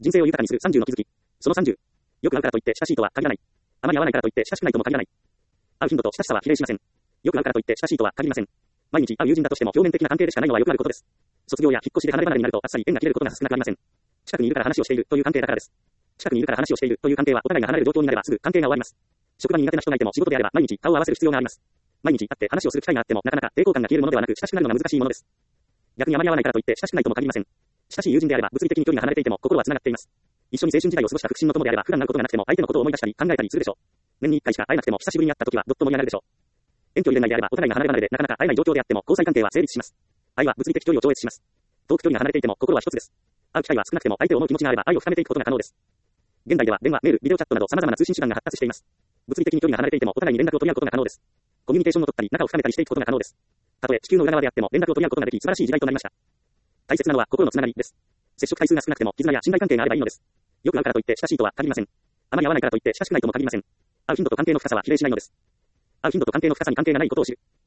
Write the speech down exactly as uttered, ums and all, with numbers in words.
人生を豊かにするさんじゅうの気づき。そのさんじゅう。よく会うからといって親しいとは限らない。あまり会わないからといって親しくないとも限らない。会う頻度と親しさは比例しません。よく会うからといって親しいとは限りません。毎日会う友人だとしても表面的な関係でしかないのはよくあることです。卒業や引っ越しで離れ離れになるとあっさり縁が切れることが少なくありません。近くにいるから話をしているという関係だからです。近くにいるから話をしているという関係はお互いが離れる状況になればすぐ関係が終わります。職場に苦手な人がいても仕事であれば毎日顔を合わせる必要があります。毎日会って話をする機会があってもなかなか抵抗感が消えるものではなく親しくなるのが難しいものです。逆にあまり会わないからといって親しくないとも限りません。親しい友人であれば物理的に距離が離れていても心は繋がっています。一緒に青春時代を過ごした腹心の友であれば普段会うことがなくても相手のことを思い出したり考えたりするでしょう。年に一回しか会えなくても久しぶりに会った時はどっと盛り上がるでしょう。遠距離恋愛であればお互いが離れ離れでなかなか会えない状況であっても交際関係は成立します。愛は物理的距離を超越します。遠く距離が離れていても心は一つです。会う機会は少なくても相手を思う気持ちがあれば愛を深めていくことが可能です。現代では電話、メール、ビデオチャットなど様々な通信手段が発達しています。物理的に距離が離れていてもお互いに連絡を取り合うことが可能です。コミュニケーションを取ったり仲を深めたりしていくことが可能です。たとえ地球の裏側であっても連絡を取り合うことができ素晴らしい時代となりました。大切なのは心のつながりです。接触回数が少なくても絆や信頼関係があればいいのです。よく会うからといって親しいとは限りません。あまり会わないからといって親しくないとも限りません。会う頻度と関係の深さは比例しないのです。会う頻度と関係の深さに関係がないことを知る。